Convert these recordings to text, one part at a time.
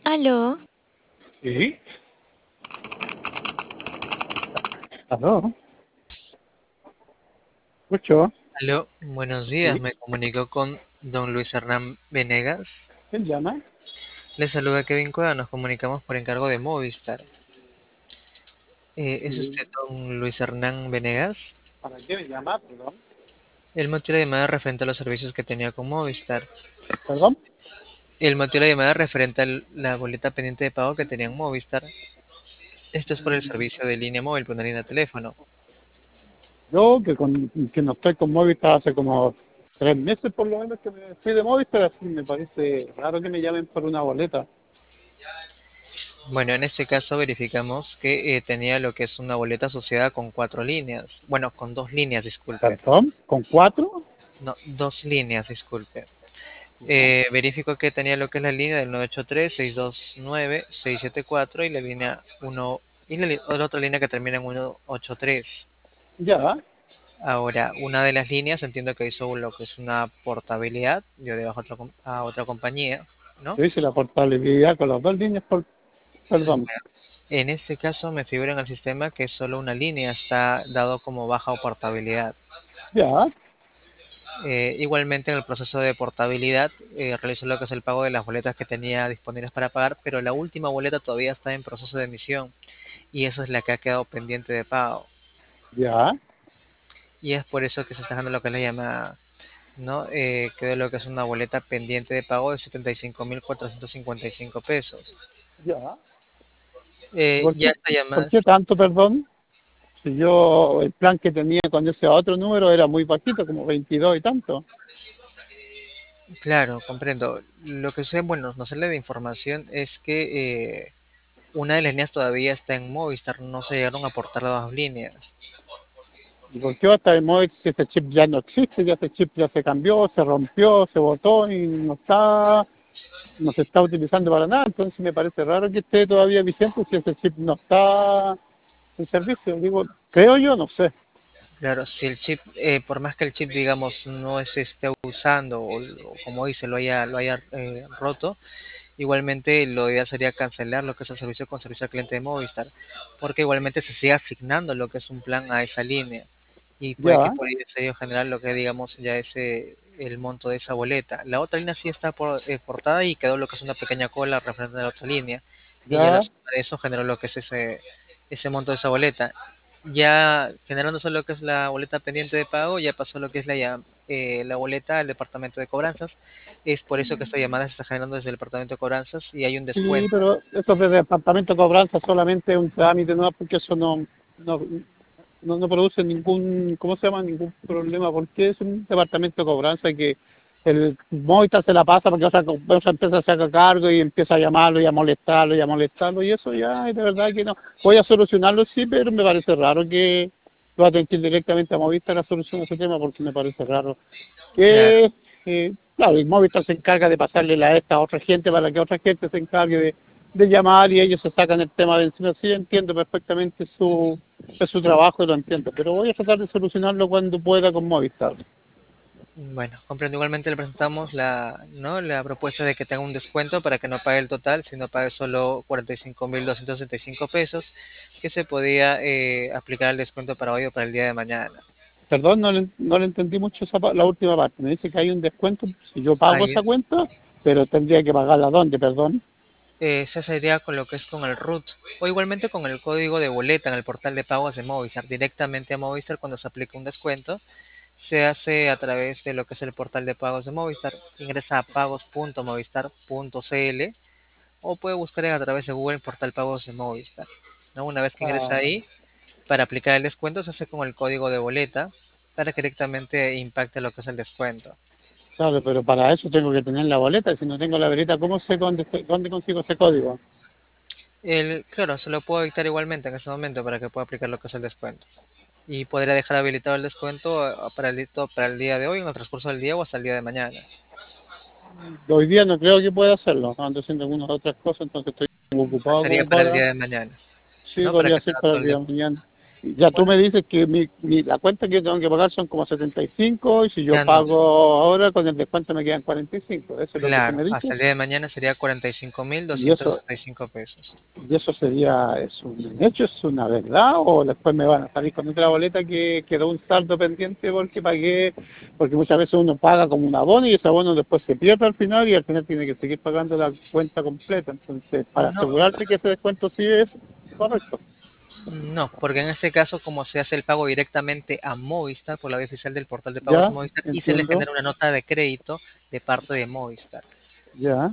Aló, Sí, aló, escucho, aló, buenos días. sí, Me comunico con don Luis Hernán Venegas. ¿quién llama? Le saluda Kevin Cueva. Nos comunicamos por encargo de Movistar. ¿Es Sí, usted don Luis Hernán Venegas? ¿para qué me llama? Perdón. El motivo de la llamada referente a los servicios que tenía con Movistar. Perdón, El motivo de la llamada referente a la boleta pendiente de pago que tenía en Movistar. Esto es por el servicio de línea móvil, por una línea de teléfono. yo que no estoy con Movistar hace como 3 meses por lo menos que me fui de Movistar, así me parece raro que me llamen por una boleta. Bueno, en este caso verificamos que tenía lo que es una boleta asociada con cuatro líneas. Bueno, con dos líneas, disculpe. Perdón, ¿con cuatro? No, dos líneas, disculpe. Ya, Verifico que tenía lo que es la línea del 983-629-674 y la línea uno y la otra línea que termina en 183. ya, Ahora, una de las líneas entiendo que hizo lo que es una portabilidad, yo debajo a otra compañía, ¿no? yo hice la portabilidad con las dos líneas, perdón, En este caso me figura en el sistema que solo una línea está dado como baja o portabilidad. ya, Igualmente en el proceso de portabilidad realizó lo que es el pago de las boletas que tenía disponibles para pagar, pero la última boleta todavía está en proceso de emisión y eso es la que ha quedado pendiente de pago. ya, Y es por eso que se está dando lo que le llama, ¿no? Quedó lo que es una boleta pendiente de pago de 75.455 pesos. ya. Ya esta ¿Por llamada, qué tanto, perdón? Si yo, el plan que tenía con ese otro número era muy bajito, como 22 y tanto. claro, comprendo. Lo que sé, bueno, no sale de información es que una de las líneas todavía está en Movistar, no se llegaron a aportar las dos líneas. ¿Y por qué va a estar en móvil si ese chip ya no existe? Ya ese chip ya se cambió, se rompió, se botó y no se está utilizando para nada. Entonces me parece raro que esté todavía vigente si ese chip no está en servicio. Digo, creo yo, no sé. Claro, si el chip, por más que el chip, digamos, no se esté usando o como dice, lo haya roto, igualmente lo ideal sería cancelar lo que es el servicio con servicio al cliente de Movistar, porque igualmente se sigue asignando lo que es un plan a esa línea y puede que Ya, por ahí sería generar lo que digamos ya es el monto de esa boleta. La otra línea sí está portada y quedó lo que es una pequeña cola referente a la otra línea y ya la ya, suma de eso generó lo que es ese monto de esa boleta. Ya generándose lo que es la boleta pendiente de pago, ya pasó lo que es la boleta al departamento de cobranzas. Es por eso que esta llamada se está generando desde el departamento de cobranzas y hay un sí, descuento. pero eso de departamento de cobranza solamente es un trámite, ¿no? Porque eso no, no produce ningún, ¿cómo se llama? Ningún problema, porque es un departamento de cobranza que el Movistar se la pasa porque otra empresa se haga cargo y empieza a llamarlo y a molestarlo y a molestarlo y eso ya, de verdad que no. Voy a solucionarlo, sí, pero me parece raro que lo atenten directamente a Movistar a solucionar ese tema porque me parece raro Claro. que, claro, el Movistar se encarga de pasarle a esta otra gente para que otra gente se encargue de llamar y ellos se sacan el tema de encima. Sí, entiendo perfectamente es su trabajo y lo entiendo, pero voy a tratar de solucionarlo cuando pueda con Movistar. Bueno, comprendo. Igualmente le presentamos ¿no? la propuesta de que tenga un descuento para que no pague el total, sino pague solo 45.265 pesos, que se podía aplicar el descuento para hoy o para el día de mañana. Perdón, no le entendí mucho la última parte. Me dice que hay un descuento si yo pago Ahí esa cuenta, pero tendría que pagarla ¿dónde? Perdón. se sería con lo que es con el RUT o igualmente con el código de boleta en el portal de pagos de Movistar. Directamente a Movistar cuando se aplica un descuento se hace a través de lo que es el portal de pagos de Movistar. Ingresa a pagos.movistar.cl o puede buscar a través de Google el portal pagos de Movistar. ¿No? Una vez que ingresa Ah, ahí, para aplicar el descuento se hace con el código de boleta para que directamente impacte lo que es el descuento. claro, pero para eso tengo que tener la boleta. Y si no tengo la boleta, ¿cómo sé dónde consigo ese código? Claro, se lo puedo dictar igualmente en ese momento para que pueda aplicar lo que es el descuento. Y podría dejar habilitado el descuento para el día de hoy, en el transcurso del día o hasta el día de mañana. Hoy día no creo que pueda hacerlo. Ando haciendo algunas otras cosas, entonces estoy Ah, ocupado sería como para el para. día de mañana, Sí, ¿no? Para podría que ser tenga para todo el el día día. de mañana. Ya tú Bueno, me dices que la cuenta que yo tengo que pagar son como 75 y si yo ya no. pago ahora con el descuento me quedan 45. Eso es lo que tú Claro, me hasta dices. el día de mañana sería cuarenta y cinco mil Y doscientos eso, sesenta y cinco pesos. y eso sería, es un hecho, es una verdad, o después me van a salir con otra boleta que quedó un saldo pendiente porque pagué, porque muchas veces uno paga como un abono y ese abono después se pierde al final y al final tiene que seguir pagando la cuenta completa. Entonces, para No, asegurarte que ese descuento sí es correcto. no, porque en este caso, como se hace el pago directamente a Movistar por la vía oficial del portal de pagos de Ya, Movistar y se le entiendo, genera una nota de crédito de parte de Movistar. ya,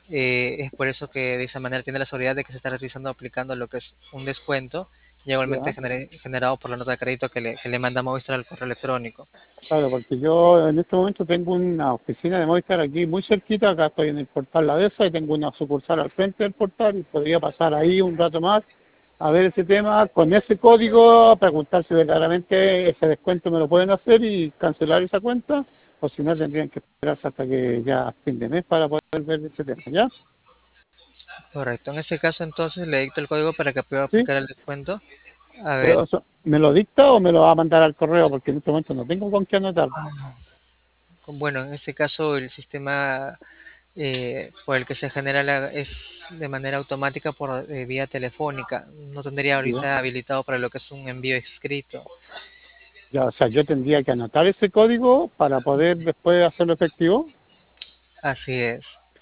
Es por eso que de esa manera tiene la seguridad de que se está realizando aplicando lo que es un descuento, y igualmente ya. generado por la nota de crédito que le manda Movistar al correo electrónico. Claro, porque yo en este momento tengo una oficina de Movistar aquí muy cerquita, acá estoy en el portal La Dehesa y tengo una sucursal al frente del portal y podría pasar ahí un rato más a ver ese tema con ese código, preguntar si verdaderamente ese descuento me lo pueden hacer y cancelar esa cuenta, o si no tendrían que esperarse hasta que ya fin de mes para poder ver ese tema, ¿ya? Correcto. En ese caso, entonces le dicto el código para que pueda ¿Sí? aplicar el descuento. A ver, Pero eso, ¿me lo dicta o me lo va a mandar al correo? Porque en este momento no tengo con qué anotar. bueno, en este caso el sistema por el que se genera es de manera automática por vía telefónica. No tendría Ya. ahorita habilitado para lo que es un envío escrito. Ya, o sea, yo tendría que anotar ese código para poder después hacerlo efectivo. Así es.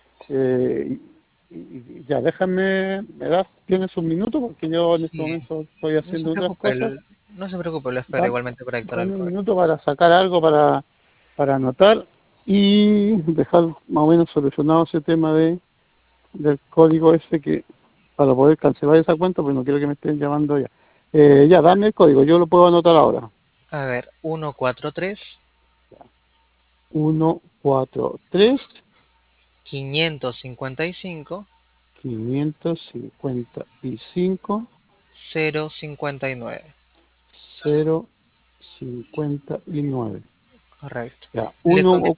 Eh, ya, déjame, tienes un minuto porque yo en este Sí. momento estoy No se haciendo otras preocupe, cosas. no se preocupe, lo espero Dame, igualmente para dictar el dame un código. minuto para sacar algo para anotar y dejar más o menos solucionado ese tema del código ese que para poder cancelar esa cuenta, pues no quiero que me estén llamando ya. Ya, dame el código, yo lo puedo anotar ahora. A ver, 143 Uno 4 3 555 555 059. 059. Correcto. Ya, Le con-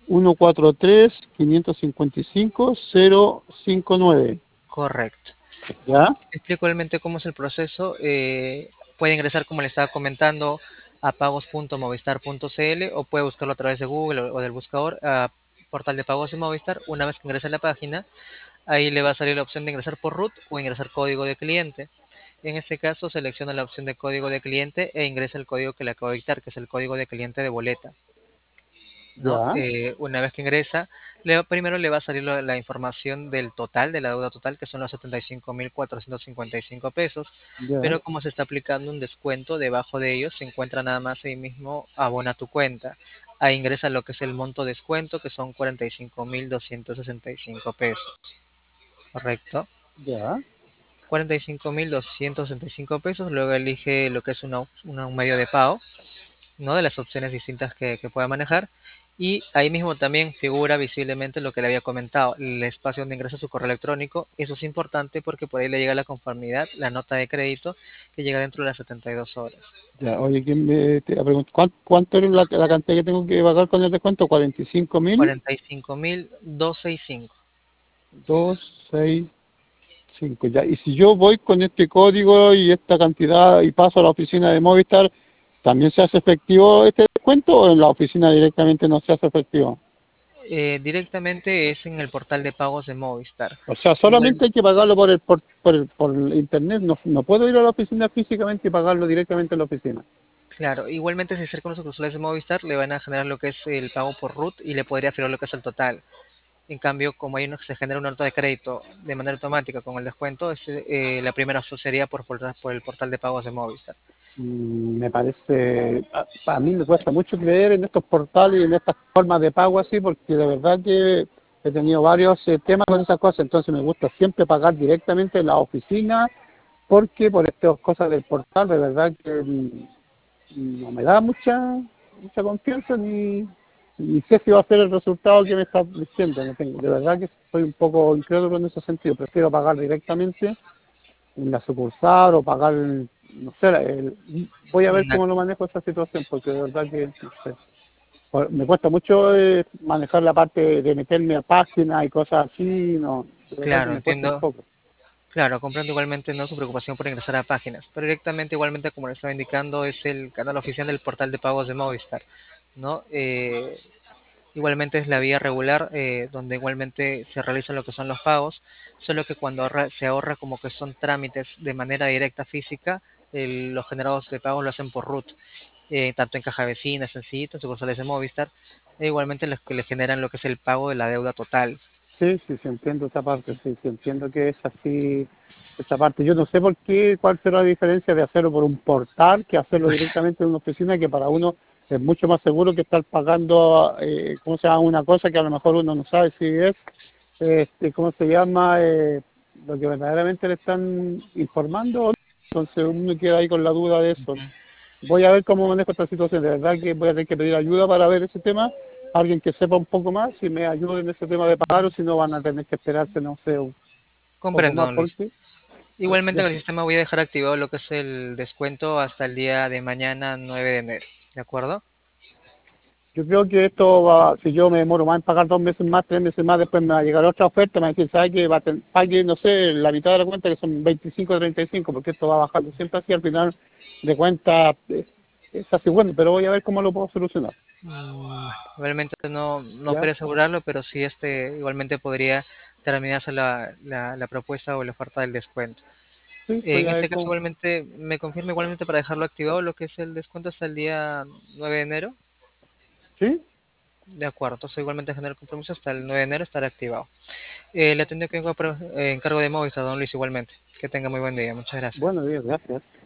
143-555-059. Correcto. ¿Ya? Explico igualmente cómo es el proceso. Puede ingresar, como le estaba comentando, a pagos.movistar.cl o puede buscarlo a través de Google o del buscador a portal de pagos de Movistar. Una vez que ingrese a la página, ahí le va a salir la opción de ingresar por root o ingresar código de cliente. En este caso, selecciona la opción de código de cliente e ingresa el código que le acabo de dictar, que es el código de cliente de boleta. ¿No? Ya, Una vez que ingresa, primero le va a salir la información del total, de la deuda total, que son los 75.455 pesos, ya, pero como se está aplicando un descuento, debajo de ellos se encuentra nada más ahí mismo, abona tu cuenta. Ahí ingresa lo que es el monto descuento, que son 45.265 pesos, ¿correcto? ya, 45.265 pesos, luego elige lo que es un medio de pago, ¿no? De las opciones distintas que pueda manejar. Y ahí mismo también figura visiblemente lo que le había comentado, el espacio donde ingresa su correo electrónico. Eso es importante porque por ahí le llega la conformidad, la nota de crédito, que llega dentro de las 72 horas. ya. Oye, te pregunto, ¿cuánto es la cantidad que tengo que pagar con el descuento? 45.000, 45.265. 265. Ya. Y si yo voy con este código y esta cantidad y paso a la oficina de Movistar, ¿también se hace efectivo este descuento o en la oficina directamente no se hace efectivo? Directamente es en el portal de pagos de Movistar. O sea, Igual, solamente hay que pagarlo por internet, no puedo ir a la oficina físicamente y pagarlo directamente en la oficina. claro, igualmente si acerca con los sucursales de Movistar, le van a generar lo que es el pago por RUT y le podría fijar lo que es el total. En cambio, como hay uno que se genera una nota de crédito de manera automática con el descuento, la primera opción sería por el portal de pagos de Movistar. Me parece, a mí me cuesta mucho creer en estos portales y en estas formas de pago así, porque de verdad que he tenido varios temas con esas cosas, entonces me gusta siempre pagar directamente en la oficina, porque por estas cosas del portal, de verdad que no me da mucha confianza ni sé si va a ser el resultado que me está diciendo. No tengo, de verdad que soy un poco incrédulo en ese sentido. Prefiero pagar directamente en la sucursal o pagar, no sé, voy a ver Na- cómo lo manejo esa situación, porque de verdad que no sé. Me cuesta mucho manejar la parte de meterme a páginas y cosas así, no, de verdad que claro, me cuesta un entiendo, poco. Claro, comprendo igualmente no su preocupación por ingresar a páginas, pero directamente igualmente como le estaba indicando es el canal oficial del portal de pagos de Movistar, ¿no? Igualmente es la vía regular donde igualmente se realizan lo que son los pagos, solo que cuando se ahorra como que son trámites de manera directa física, los generados de pagos lo hacen por RUT, tanto en Caja Vecina, Sencillito, en sucursales de Movistar, e igualmente los que le generan lo que es el pago de la deuda total. Sí, sí, sí, entiendo esa parte, sí, sí, entiendo que es así, esa parte. Yo no sé por qué, cuál será la diferencia de hacerlo por un portal que hacerlo directamente en una oficina, que para uno es mucho más seguro que estar pagando, ¿cómo se llama? Una cosa que a lo mejor uno no sabe si es, ¿cómo se llama? Lo que verdaderamente le están informando, o no. Entonces uno queda ahí con la duda de eso. Voy a ver cómo manejo esta situación. De verdad que voy a tener que pedir ayuda para ver ese tema. Alguien que sepa un poco más, si me ayude en ese tema de pagar, o si no van a tener que esperarse, no sé, un poco Comprendo, más, don Luis. porque Igualmente ya, en el sistema voy a dejar activado lo que es el descuento hasta el día de mañana 9 de enero, ¿de acuerdo? yo creo que esto va, si yo me demoro más en pagar 2 meses más, 3 meses más, después me va a llegar otra oferta, me va a decir, ¿sabe que pague, no sé, la mitad de la cuenta, que son 25 o 35, porque esto va bajando siempre así, al final de cuenta es así, bueno, pero voy a ver cómo lo puedo solucionar. Igualmente no ¿Ya? podría asegurarlo, pero sí igualmente podría terminarse la propuesta o la oferta del descuento. Sí, voy En a ver este caso cómo. igualmente me confirma igualmente para dejarlo activado lo que es el descuento hasta el día 9 de enero. ¿Sí? De acuerdo, entonces igualmente generar compromiso hasta el 9 de enero estará activado. Le atendió que encargo de Movistar, don Luis, igualmente. Que tenga muy buen día, muchas gracias. Bueno, bien, gracias.